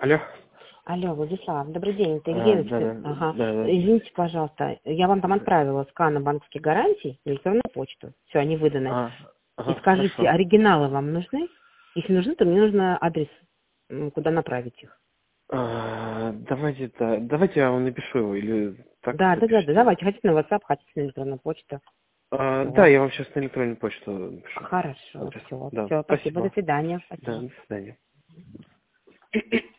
Алло. Алло, Владислав, добрый день, это Да, Евгеньевич. Ага. да. Извините, пожалуйста, я вам там отправила сканы банковских гарантий на электронную почту. Все, они выданы. И скажите, Хорошо. оригиналы вам нужны? Если нужны, то мне нужно адрес, куда направить их. Давайте я вам напишу его, или так Да, запишите. давайте, хотите на WhatsApp, хотите на электронную почту. Да, Вот. я вам сейчас на электронную почту напишу Хорошо, адрес. все, Да, все, спасибо, до спасибо. свидания, Да, спасибо. до свидания.